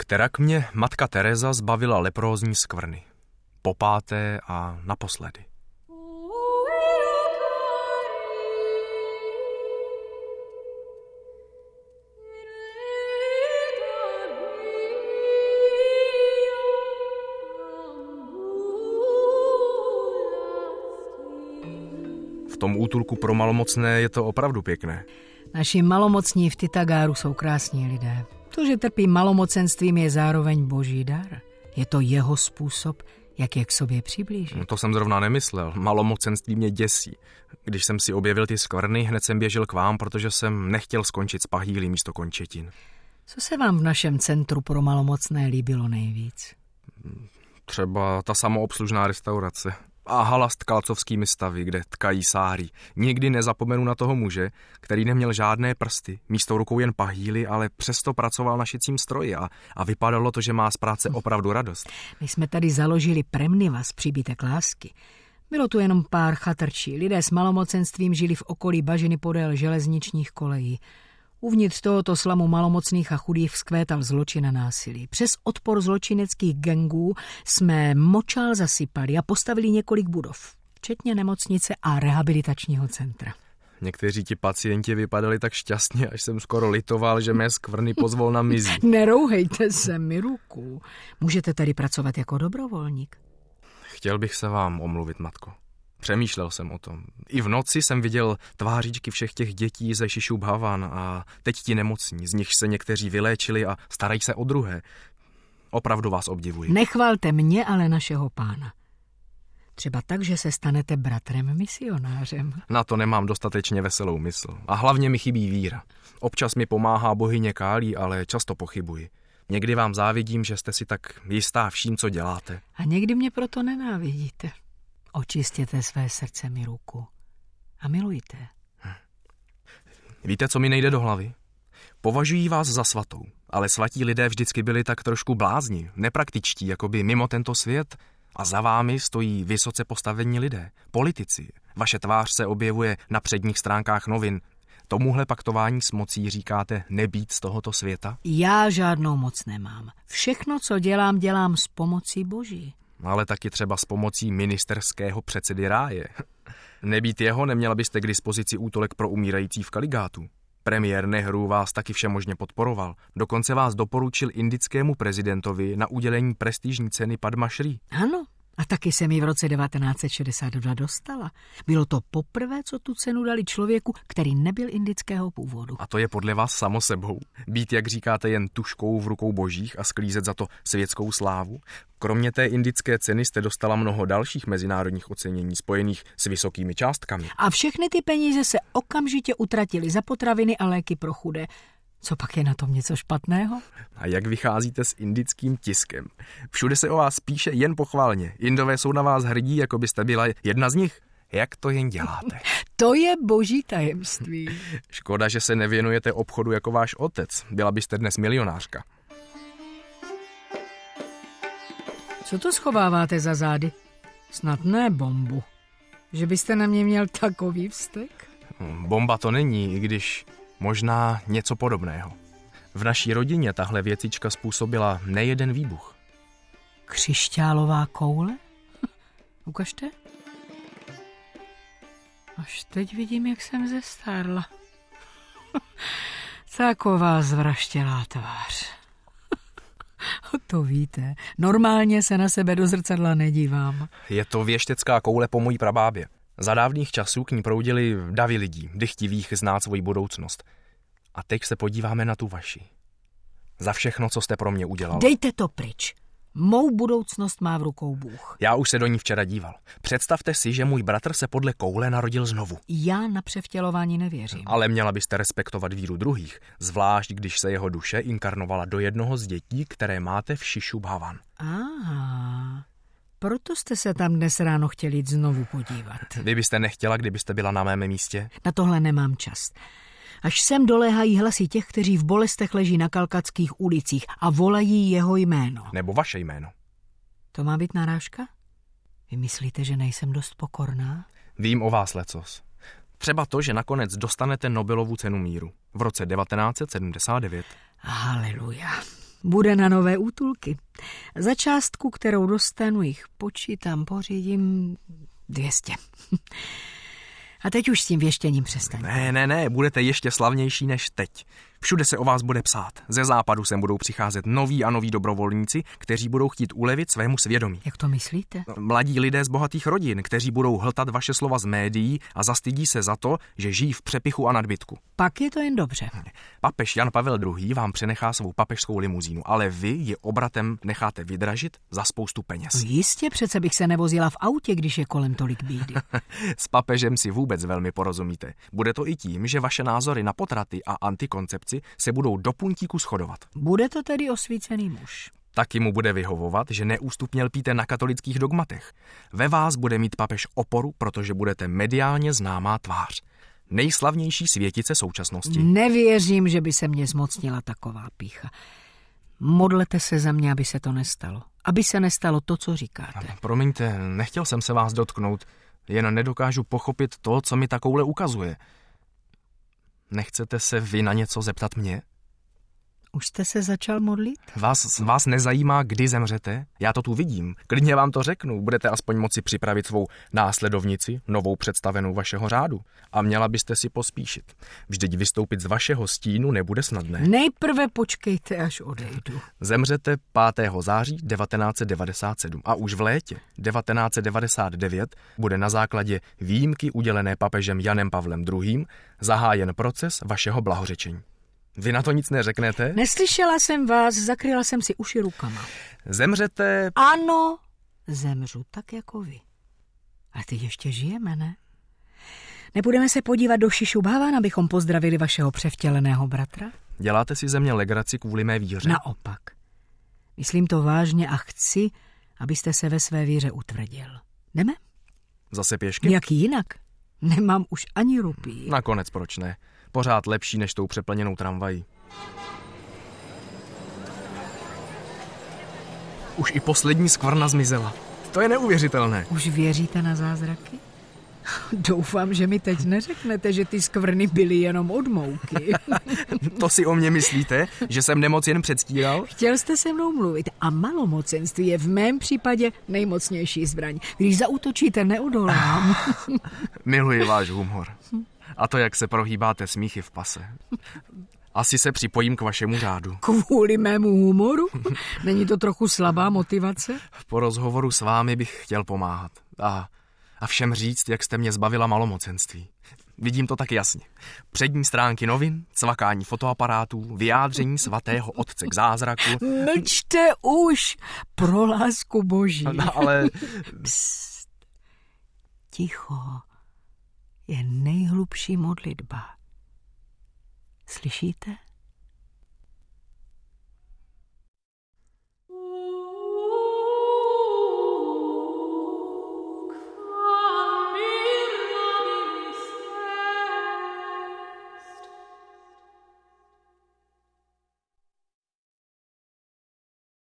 Kterak mě matka Teresa zbavila leprózní skvrny. Popáté a naposledy. V tom útulku pro malomocné je to opravdu pěkné. Naši malomocní v Titagáru jsou krásní lidé. To, že trpí malomocenstvím, je zároveň boží dar. Je to jeho způsob, jak je k sobě přiblížit. No to jsem zrovna nemyslel. Malomocenství mě děsí. Když jsem si objevil ty skvrny, hned jsem běžel k vám, protože jsem nechtěl skončit s pahýlí místo končetin. Co se vám v našem centru pro malomocné líbilo nejvíc? Třeba ta samoobslužná restaurace. A hala s tkalcovskými stavy, kde tkají sáry. Nikdy nezapomenu na toho muže, který neměl žádné prsty, místo rukou jen pahýly, ale přesto pracoval na šicím stroji a vypadalo to, že má z práce opravdu radost. My jsme tady založili Premnivas, příbytek lásky. Bylo tu jenom pár chatrčí. Lidé s malomocenstvím žili v okolí bažiny podél železničních kolejí. Uvnitř tohoto slamu malomocných a chudých vzkvétal zločin a násilí. Přes odpor zločineckých gangů jsme močál zasypali a postavili několik budov, včetně nemocnice a rehabilitačního centra. Někteří ti pacienti vypadali tak šťastně, až jsem skoro litoval, že mé skvrny pozvolna mizí. Nerouhejte se, Miruku. Můžete tady pracovat jako dobrovolník. Chtěl bych se vám omluvit, matko. Přemýšlel jsem o tom. I v noci jsem viděl tvářičky všech těch dětí ze Šišub Havan a teď ti nemocní, z nich se někteří vyléčili a starají se o druhé. Opravdu vás obdivuji. Nechvalte mě, ale našeho pána. Třeba tak, že se stanete bratrem misionářem. Na to nemám dostatečně veselou mysl. A hlavně mi chybí víra. Občas mi pomáhá bohyně Kálí, ale často pochybuji. Někdy vám závidím, že jste si tak jistá vším, co děláte. A někdy mě proto nenávidíte. Očistěte své srdce, Miruku. A milujte. Víte, co mi nejde do hlavy? Považují vás za svatou, ale svatí lidé vždycky byli tak trošku blázni, nepraktičtí, jakoby mimo tento svět. A za vámi stojí vysoce postavení lidé, politici. Vaše tvář se objevuje na předních stránkách novin. Tomuhle paktování s mocí říkáte nebýt z tohoto světa? Já žádnou moc nemám. Všechno, co dělám, dělám s pomocí Boží. Ale taky třeba s pomocí ministerského předsedy ráje. Nebýt jeho, neměla byste k dispozici útulek pro umírající v Kaligátu. Premiér Nehru vás taky všemožně podporoval. Dokonce vás doporučil indickému prezidentovi na udělení prestižní ceny Padma Shri. Ano, a taky jsem ji v roce 1962 dostala. Bylo to poprvé, co tu cenu dali člověku, který nebyl indického původu. A to je podle vás samo sebou? Být, jak říkáte, jen tužkou v rukou božích a sklízet za to světskou slávu? Kromě té indické ceny jste dostala mnoho dalších mezinárodních ocenění spojených s vysokými částkami. A všechny ty peníze se okamžitě utratily za potraviny a léky pro chudé. Co pak je na tom něco špatného? A jak vycházíte s indickým tiskem? Všude se o vás píše jen pochválně. Indové jsou na vás hrdí, jako byste byla jedna z nich. Jak to jen děláte? To je boží tajemství. Škoda, že se nevěnujete obchodu jako váš otec. Byla byste dnes milionářka. Co to schováváte za zády? Snad ne bombu. Že byste na mě měl takový vztek? Bomba to není, i když možná něco podobného. V naší rodině tahle věcička způsobila nejeden výbuch. Křišťálová koule? Ukažte. Až teď vidím, jak jsem zestárla. Taková zvraštělá tvář. To víte, normálně se na sebe do zrcadla nedívám. Je to věštecká koule po mojí prabábě. Za dávných časů k ní proudili davy lidí, dychtivých znát svoji budoucnost. A teď se podíváme na tu vaši. Za všechno, co jste pro mě udělal. Dejte to pryč. Mou budoucnost má v rukou Bůh. Já už se do ní včera díval. Představte si, že můj bratr se podle koule narodil znovu. Já na převtělování nevěřím. Ale měla byste respektovat víru druhých, zvlášť když se jeho duše inkarnovala do jednoho z dětí, které máte v Šišub Havan. Aha, proto jste se tam dnes ráno chtěli jít znovu podívat. Vy byste nechtěla, kdybyste byla na mém místě? Na tohle nemám čas. Až sem doléhají hlasy těch, kteří v bolestech leží na kalkatských ulicích a volají jeho jméno. Nebo vaše jméno. To má být narážka? Vy myslíte, že nejsem dost pokorná? Vím o vás lecos. Třeba to, že nakonec dostanete Nobelovu cenu míru v roce 1979. Haleluja. Bude na nové útulky. Za částku, kterou dostanu, jich počítám, pořídím 200. A teď už s tím věštěním přestaňte. Ne, budete ještě slavnější než teď. Všude se o vás bude psát. Ze západu sem budou přicházet noví a noví dobrovolníci, kteří budou chtít ulevit svému svědomí. Jak to myslíte? Mladí lidé z bohatých rodin, kteří budou hltat vaše slova z médií a zastydí se za to, že žijí v přepichu a nadbytku. Pak je to jen dobře. Papež Jan Pavel II. Vám přenechá svou papežskou limuzínu, ale vy ji obratem necháte vydražit za spoustu peněz. No jistě, přece bych se nevozila v autě, když je kolem tolik bídy. S papežem si vůbec velmi porozumíte. Bude to i tím, že vaše názory na potraty a antikoncepci se budou do puntíku shodovat. Bude to tedy osvícený muž. Taky mu bude vyhovovat, že neústupně lpíte na katolických dogmatech. Ve vás bude mít papež oporu, protože budete mediálně známá tvář. Nejslavnější světice současnosti. Nevěřím, že by se mě zmocnila taková pýcha. Modlete se za mě, aby se to nestalo. Aby se nestalo to, co říkáte. Promiňte, nechtěl jsem se vás dotknout. Jen nedokážu pochopit to, co mi ta koule ukazuje. Nechcete se vy na něco zeptat mě? Už jste se začal modlit? Vás nezajímá, kdy zemřete? Já to tu vidím. Klidně vám to řeknu. Budete aspoň moci připravit svou následovnici, novou představenou vašeho řádu. A měla byste si pospíšit. Vždyť vystoupit z vašeho stínu nebude snadné. Nejprve počkejte, až odejdu. Zemřete 5. září 1997 a už v létě 1999 bude na základě výjimky udělené papežem Janem Pavlem II. Zahájen proces vašeho blahořečení. Vy na to nic neřeknete? Neslyšela jsem vás, zakryla jsem si uši rukama. Zemřete... Ano, zemřu tak jako vy. Ale teď ještě žijeme, ne? Nebudeme se podívat do Šišubávan, abychom pozdravili vašeho převtěleného bratra? Děláte si ze mě legraci kvůli mé víře? Naopak. Myslím to vážně a chci, abyste se ve své víře utvrdil. Jdeme? Zase pěšky? Jak jinak? Nemám už ani rupí. Nakonec proč ne? Pořád lepší než tou přeplněnou tramvají. Už i poslední skvrna zmizela. To je neuvěřitelné. Už věříte na zázraky? Doufám, že mi teď neřeknete, že ty skvrny byly jenom od mouky. To si o mě myslíte? Že jsem nemoc jen předstíral? Chtěl jste se mnou mluvit a malomocenství je v mém případě nejmocnější zbraň. Když zaútočíte, neodolám. Miluji váš humor. A to, jak se prohýbáte smíchy v pase. Asi se připojím k vašemu řádu. Kvůli mému humoru? Není to trochu slabá motivace? Po rozhovoru s vámi bych chtěl pomáhat. A všem říct, jak jste mě zbavila malomocenství. Vidím to tak jasně. Přední stránky novin, cvakání fotoaparátů, vyjádření svatého otce k zázraku. Mlčte už, pro lásku boží. No, ale... Psst. Ticho je nejhlubší modlitba. Slyšíte?